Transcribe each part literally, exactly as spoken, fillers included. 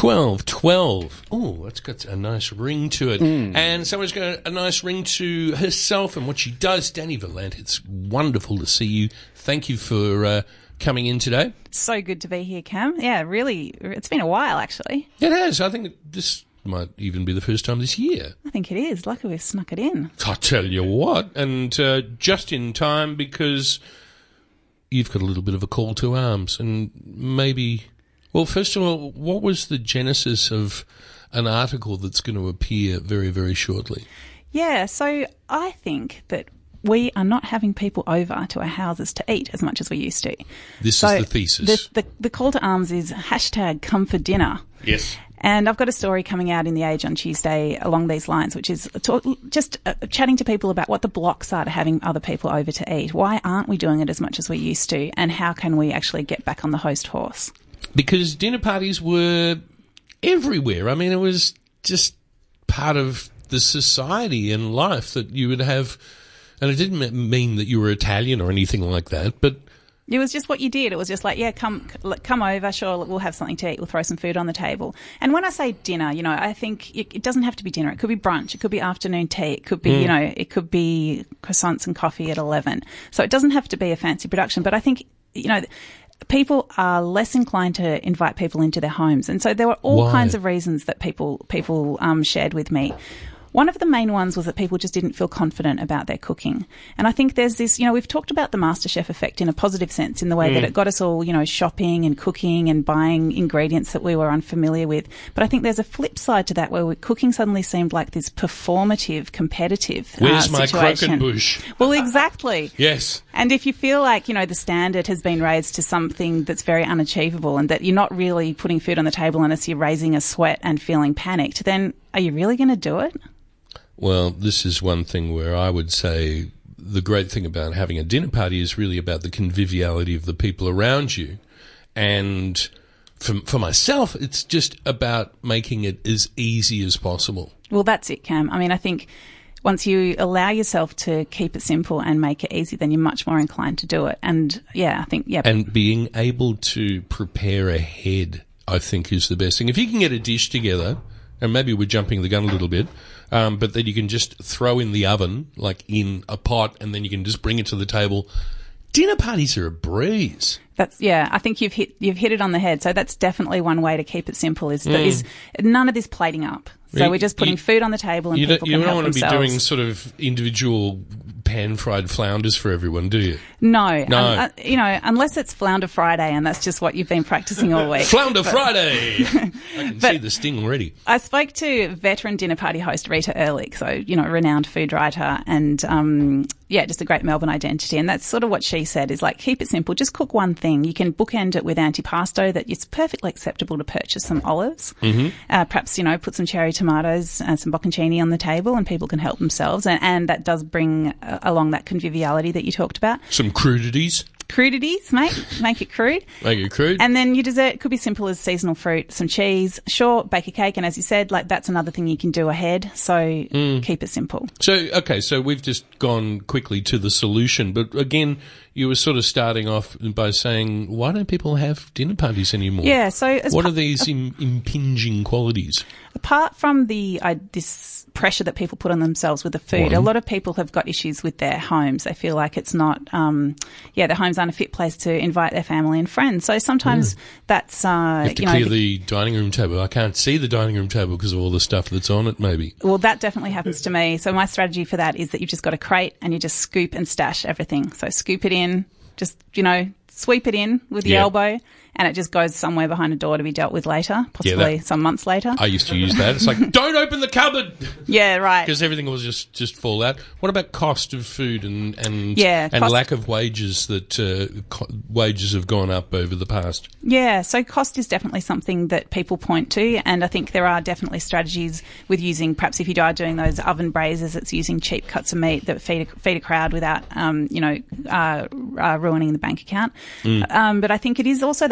twelve, twelve. Oh, that's got a nice ring to it. Mm. And someone's got a, a nice ring to herself and what she does. Danny Valent, it's wonderful to see you. Thank you for uh, coming in today. So good to be here, Cam. Yeah, really, it's been a while, actually. It has. I think this might even be the first time this year. I think it is. Lucky we've snuck it in. I tell you what. And uh, just in time, because you've got a little bit of a call to arms. And maybe, well, first of all, what was the genesis of an article that's going to appear very, very shortly? Yeah, so I think that we are not having people over to our houses to eat as much as we used to. This so is the thesis. The, the, the call to arms is hashtag come for dinner. Yes. And I've got a story coming out in The Age on Tuesday along these lines, which is talk, just uh, chatting to people about what the blocks are to having other people over to eat. Why aren't we doing it as much as we used to? And how can we actually get back on the host horse? Because dinner parties were everywhere. I mean, it was just part of the society and life that you would have. And it didn't mean that you were Italian or anything like that, but it was just what you did. It was just like, yeah, come come over, sure, we'll have something to eat, we'll throw some food on the table. And when I say dinner, you know, I think it, it doesn't have to be dinner. It could be brunch, it could be afternoon tea, it could be, mm. you know, it could be croissants and coffee at eleven. So it doesn't have to be a fancy production, but I think, you know, people are less inclined to invite people into their homes. And so there were all Why? kinds of reasons that people people um, shared with me. One of the main ones was that people just didn't feel confident about their cooking. And I think there's this, you know, we've talked about the MasterChef effect in a positive sense in the way mm. that it got us all, you know, shopping and cooking and buying ingredients that we were unfamiliar with. But I think there's a flip side to that where we, cooking suddenly seemed like this performative, competitive uh, Where's my situation. croquembouche? Well, exactly. Yes. And if you feel like, you know, the standard has been raised to something that's very unachievable and that you're not really putting food on the table unless you're raising a sweat and feeling panicked, then are you really going to do it? Well, this is one thing where I would say the great thing about having a dinner party is really about the conviviality of the people around you. And for, for myself, it's just about making it as easy as possible. Well, that's it, Cam. I mean, I think once you allow yourself to keep it simple and make it easy, then you're much more inclined to do it. And, yeah, I think, yeah. And being able to prepare ahead, I think, is the best thing. If you can get a dish together, and maybe we're jumping the gun a little bit, Um, but then you can just throw in the oven, like in a pot, and then you can just bring it to the table. Dinner parties are a breeze. That's yeah. I think you've hit you've hit it on the head. So that's definitely one way to keep it simple. Is, mm. is none of this plating up. So you, we're just putting you, food on the table and you people don't, can help You don't want themselves. to be doing sort of individual pan-fried flounders for everyone, do you? No, no. Um, uh, you know, unless it's Flounder Friday, and that's just what you've been practicing all week. Flounder but, Friday. I can see the sting already. I spoke to veteran dinner party host Rita Ehrlich, so you know, renowned food writer, and um, yeah, just a great Melbourne identity. And that's sort of what she said: is like keep it simple, just cook one thing. You can bookend it with antipasto. That it's perfectly acceptable to purchase some olives, mm-hmm. uh, perhaps you know, put some cherry tomatoes and some bocconcini on the table, and people can help themselves. And, and that does bring uh, along that conviviality that you talked about. Some crudities. Crudities, mate. Make it crude. Make it crude. And then your dessert could be simple as seasonal fruit, some cheese, sure, bake a cake. And as you said, like that's another thing you can do ahead. So mm. keep it simple. So, okay, so we've just gone quickly to the solution. But again, you were sort of starting off by saying, why don't people have dinner parties anymore? Yeah, so... As what pa- are these im- impinging qualities? Apart from the uh, this pressure that people put on themselves with the food, One. a lot of people have got issues with their homes. They feel like it's not, um, yeah, their homes aren't a fit place to invite their family and friends. So sometimes mm. that's, uh, you have to you know, clear the dining room table. I can't see the dining room table because of all the stuff that's on it, maybe. Well, that definitely happens to me. So my strategy for that is that you've just got a crate and you just scoop and stash everything. So scoop it in, just, you know, sweep it in with the yeah. elbow, and it just goes somewhere behind a door to be dealt with later, possibly yeah, that, some months later. I used to use that. It's like, don't open the cupboard. Yeah, right. Because everything will just, just fall out. What about cost of food and and, yeah, and cost- lack of wages that uh, co- wages have gone up over the past? Yeah, so cost is definitely something that people point to, and I think there are definitely strategies with using, perhaps if you are doing those oven braisers, it's using cheap cuts of meat that feed a, feed a crowd without, um, you know, uh, uh, ruining the bank account. Mm. Um, but I think it is also that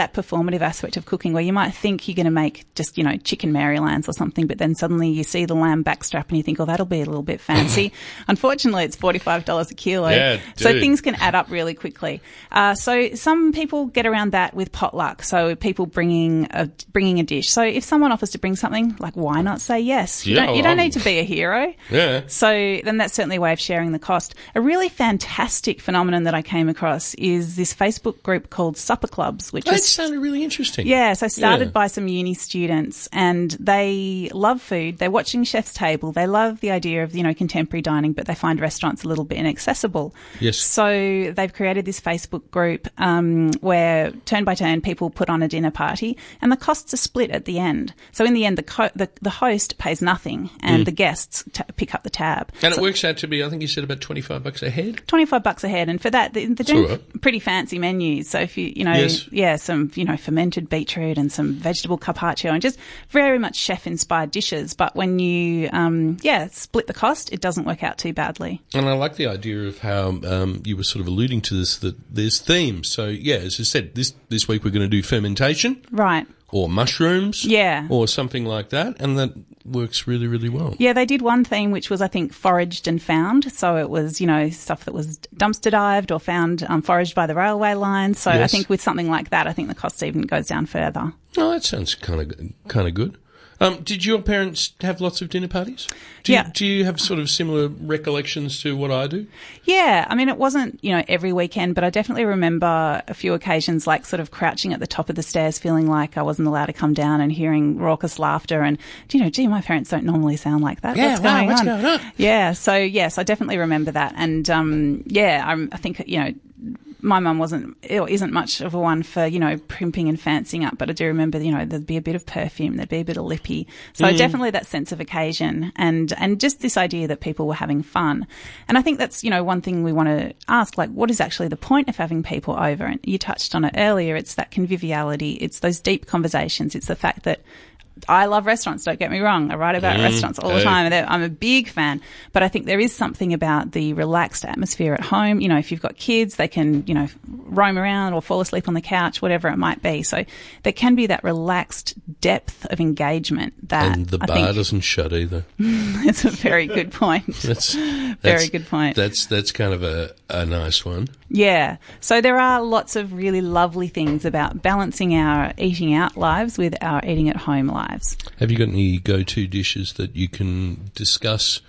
that performative aspect of cooking where you might think you're going to make just, you know, chicken Marylands or something, but then suddenly you see the lamb backstrap and you think, oh, that'll be a little bit fancy. Unfortunately, it's forty-five dollars a kilo. Yeah, so dude. things can add up really quickly. Uh, so some people get around that with potluck. So people bringing a, bringing a dish. So if someone offers to bring something, like, why not say yes? You Yeah, don't, you don't well, need to be a hero. Yeah. So then that's certainly a way of sharing the cost. A really fantastic phenomenon that I came across is this Facebook group called Supper Clubs, which That is sounded really interesting. yeah, so started Yeah. by some uni students, and they love food. They're watching Chef's Table. They love the idea of, you know, contemporary dining, but they find restaurants a little bit inaccessible. Yes. So they've created this Facebook group um, where turn by turn people put on a dinner party, and the costs are split at the end. So in the end, the co- the, the host pays nothing, and Mm. the guests t- pick up the tab. And So- it works out to be, I think you said about twenty-five bucks a head. twenty-five bucks a head. And for that, they're That's doing all right. pretty fancy menus. So if you, you know, Yes. yeah, some, you know, fermented beetroot and some vegetable carpaccio and just very much chef inspired dishes. But when you, um, yeah, split the cost, it doesn't work out too badly. And I like the idea of how um, you were sort of alluding to this, that there's themes. So, yeah, as I said, this, this week we're going to do fermentation Right. or mushrooms Yeah. or something like that, and that works really, really well. Yeah, they did one theme which was, I think, foraged and found. So it was, you know, stuff that was dumpster dived or found um, foraged by the railway line. So I Yes. think with something like that, I think the cost even goes down further. Oh, that sounds kind of kind of good. Um, did your parents have lots of dinner parties? Do Yeah. You, do you have sort of similar recollections to what I do? Yeah, I mean, it wasn't, you know, every weekend, but I definitely remember a few occasions like sort of crouching at the top of the stairs feeling like I wasn't allowed to come down and hearing raucous laughter and, you know, gee, my parents don't normally sound like that. Yeah, what's wow, going what's on? going on? Yeah, so yes, I definitely remember that. And, um, yeah, I'm, I think, you know, my mum wasn't, or isn't much of a one for, you know, primping and fancying up, but I do remember, you know, there'd be a bit of perfume, there'd be a bit of lippy. So Mm. definitely that sense of occasion and, and just this idea that people were having fun. And I think that's, you know, one thing we want to ask, like, what is actually the point of having people over? And you touched on it earlier. It's that conviviality. It's those deep conversations. It's the fact that I love restaurants, don't get me wrong. I write about Mm, restaurants all the hey. time. and I'm a big fan. But I think there is something about the relaxed atmosphere at home. You know, if you've got kids, they can, you know, roam around or fall asleep on the couch, whatever it might be. So there can be that relaxed depth of engagement that And the I bar think doesn't shut either. it's a very good point. That's, Very that's good point. That's that's kind of a, a nice one. Yeah. So there are lots of really lovely things about balancing our eating out lives with our eating at home lives. Have you got any go-to dishes that you can discuss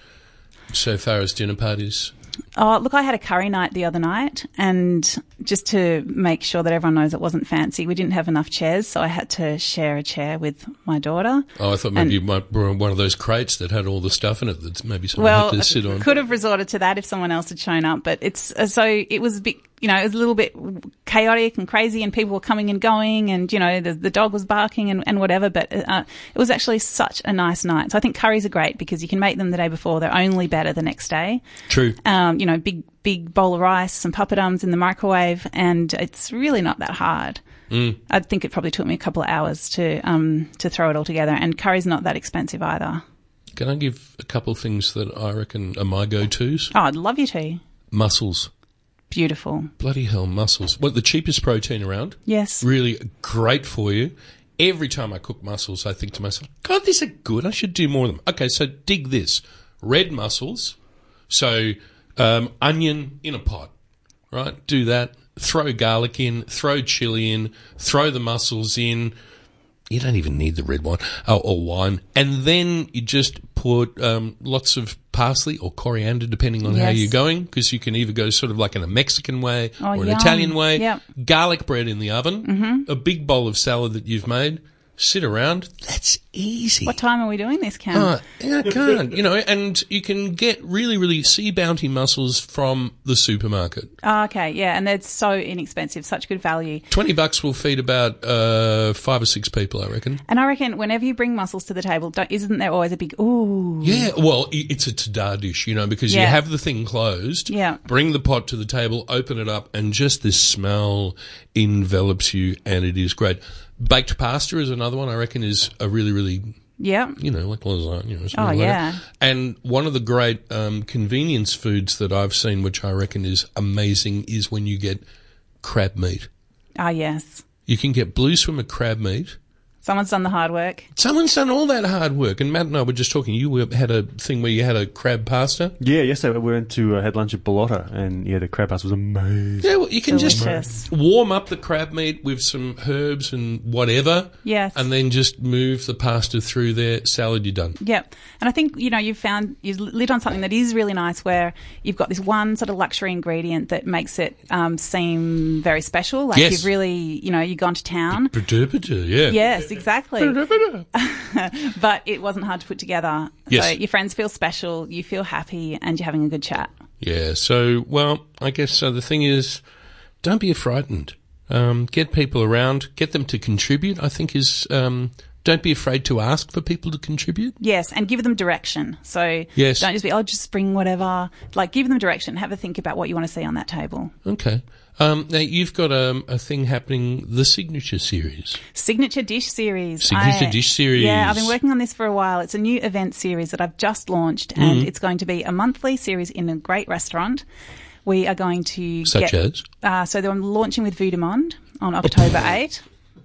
so far as dinner parties? Oh, look, I had a curry night the other night, and just to make sure that everyone knows it wasn't fancy, we didn't have enough chairs, so I had to share a chair with my daughter. Oh, I thought maybe And- you might bring one of those crates that had all the stuff in it that maybe someone Well, had to sit on. could have resorted to that if someone else had shown up, but it's uh, so it was a bit, you know, it was a little bit chaotic and crazy, and people were coming and going, and you know, the, the dog was barking and, and whatever. But uh, it was actually such a nice night. So I think curries are great because you can make them the day before; they're only better the next day. True. Um, you know, big big bowl of rice, some papadums in the microwave, and it's really not that hard. Mm. I think it probably took me a couple of hours to um to throw it all together, and curry's not that expensive either. Can I give a couple of things that I reckon are my go-tos? Oh, I'd love you to. Mussels. Beautiful. Bloody hell, mussels. Well, the cheapest protein around. Yes. Really great for you. Every time I cook mussels, I think to myself, God, these are good. I should do more of them. Okay, so dig this. Red mussels. So um, onion in a pot, right? Do that. Throw garlic in. Throw chili in. Throw the mussels in. You don't even need the red wine or, or wine. And then you just put um, lots of parsley or coriander, depending on how Yes. you're going, because you can either go sort of like in a Mexican way Oh, or an yum. Italian way. Yep. Garlic bread in the oven, mm-hmm. a big bowl of salad that you've made, sit around. That's easy. What time are we doing this, Cam? Uh, yeah, I can't, you know, and you can get really, really sea bounty mussels from the supermarket. Oh, okay, yeah, and they're so inexpensive, such good value. Twenty bucks will feed about uh, five or six people, I reckon. And I reckon whenever you bring mussels to the table, don't, isn't there always a big ooh? Yeah, well, i- it's a tada dish, you know, because you Yeah. have the thing closed, Yeah. bring the pot to the table, open it up, and just this smell envelops you, and it is great. Baked pasta is another one I reckon is a really, really, Yeah. you know, like lasagna or something Oh, like yeah. that. And one of the great um, convenience foods that I've seen, which I reckon is amazing, is when you get crab meat. Ah, yes. You can get blue swimmer crab meat. Someone's done the hard work. Someone's done all that hard work. And Matt and I were just talking. You were, had a thing where you had a crab pasta. Yeah, yesterday we went to uh, had lunch at Bolotta, and yeah, the crab pasta was amazing. Yeah, well, you can Delicious. just warm up the crab meat with some herbs and whatever. Yes. And then just move the pasta through there. Salad, you're done. Yep. And I think, you know, you've found, you've lit on something that is really nice where you've got this one sort of luxury ingredient that makes it um, seem very special. Like Yes. you've really, you know, you've gone to town. Yeah. Yes, exactly. But it wasn't hard to put together. Yes. So your friends feel special, you feel happy, and you're having a good chat. Yeah, so, well, I guess so the thing is, don't be frightened. Um, get people around, get them to contribute, I think is, um, don't be afraid to ask for people to contribute. Yes, and give them direction. So Yes. don't just be, oh, just bring whatever. Like, give them direction. Have a think about what you want to see on that table. Okay. Um, now, you've got um, a thing happening, the Signature Series. Signature Dish Series. Signature I- Dish Series. Yeah, I've been working on this for a while. It's a new event series that I've just launched, Mm-hmm. and it's going to be a monthly series in a great restaurant. We are going to Such get, as? Uh, so I'm launching with Vue de Monde on October eighth.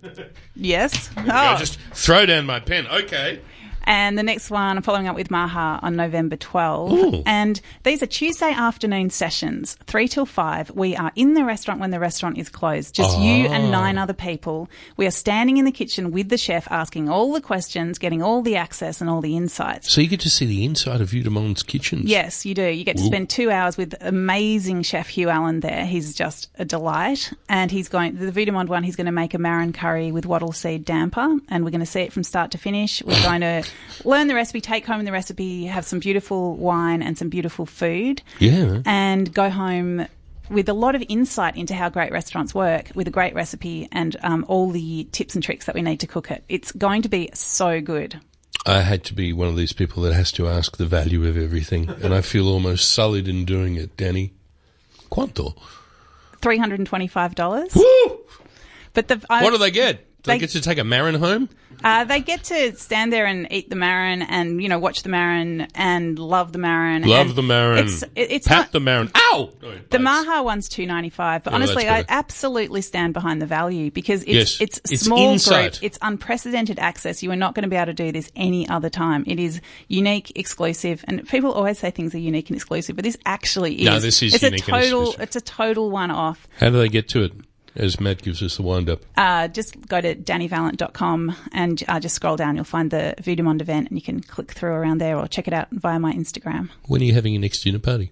Yes. I Oh. just throw down my pen. Okay. And the next one, I'm following up with Maha on November twelfth. Ooh. And these are Tuesday afternoon sessions, three till five. We are in the restaurant when the restaurant is closed. Just you and nine other people. We are standing in the kitchen with the chef, asking all the questions, getting all the access and all the insights. So you get to see the inside of Vue de Monde's kitchens. Yes, you do. You get to Ooh. spend two hours with amazing chef Hugh Allen there. He's just a delight. And he's going, the Vue de Monde one, he's going to make a marron curry with wattle seed damper. And we're going to see it from start to finish. We're going to learn the recipe, take home the recipe, have some beautiful wine and some beautiful food. Yeah. And go home with a lot of insight into how great restaurants work, with a great recipe and um, all the tips and tricks that we need to cook it. It's going to be so good. I hate to be one of these people that has to ask the value of everything, and I feel almost sullied in doing it, Danny. Quanto? three hundred twenty-five dollars. Woo! But the I, What do they get? Do they They- get to take a marron home? Uh, they get to stand there and eat the marron and, you know, watch the marron and love the marron. Love and the marron. It's, it, it's Pat not, the marron. Ow! Oh, the bites. Maha one's two ninety-five, but Oh, honestly, that's I better. absolutely stand behind the value because it's Yes, it's it's small insight. group, it's unprecedented access. You are not going to be able to do this any other time. It is unique, exclusive, and people always say things are unique and exclusive, but this actually is. No, this is it's unique a and total, exclusive. It's a total one-off. How do they get to it? As Matt gives us the wind-up. Uh, just go to danny valent dot com and uh, just scroll down. You'll find the Vue de Monde event and you can click through around there or check it out via my Instagram. When are you having your next dinner party?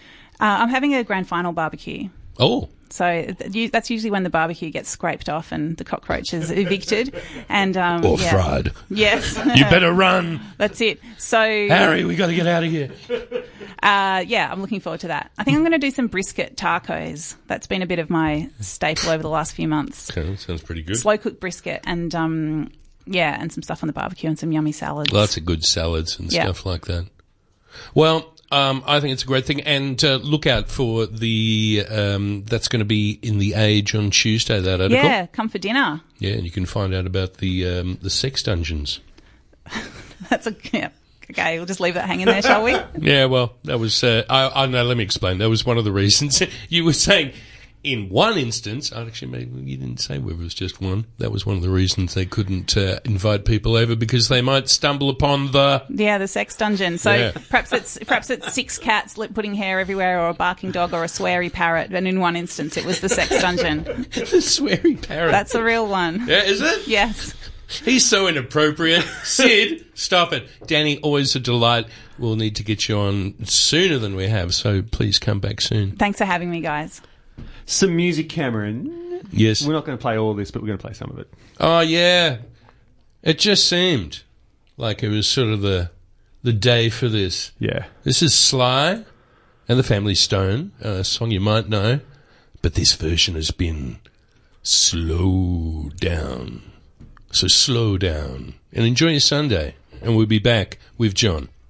Uh, I'm having a grand final barbecue. Oh, So th- you- that's usually when the barbecue gets scraped off and the cockroach is evicted. And, um, or yeah. fried. Yes. You better run. That's it. So, Harry, we got to get out of here. uh, yeah, I'm looking forward to that. I think I'm going to do some brisket tacos. That's been a bit of my staple over the last few months. Okay, that sounds pretty good. Slow cooked brisket and, um, yeah, and some stuff on the barbecue and some yummy salads. Lots of good salads and Yeah. stuff like that. Well, um, I think it's a great thing. And uh, look out for the, um, that's going to be in The Age on Tuesday, that article. Yeah, come for dinner. Yeah, and you can find out about the um, the sex dungeons. That's a, yeah. Okay, we'll just leave that hanging there, shall we? Yeah, well, that was, uh, I, I know, let me explain. That was one of the reasons. You were saying, in one instance, actually, maybe you didn't say whether it was just one. That was one of the reasons they couldn't uh, invite people over because they might stumble upon the... Yeah, the sex dungeon. So Yeah. perhaps it's perhaps it's six cats lip putting hair everywhere, or a barking dog, or a sweary parrot. And in one instance, it was the sex dungeon. the sweary parrot. That's a real one. Yeah, is it? Yes. He's so inappropriate. Sid, stop it. Danny, always a delight. We'll need to get you on sooner than we have, so please come back soon. Thanks for having me, guys. Some music, Cameron. Yes. We're not going to play all of this, but we're going to play some of it. Oh, yeah. It just seemed like it was sort of the the day for this. Yeah. This is Sly and the Family Stone, a song you might know, but this version has been slowed down. So slow down and enjoy your Sunday, and we'll be back with John.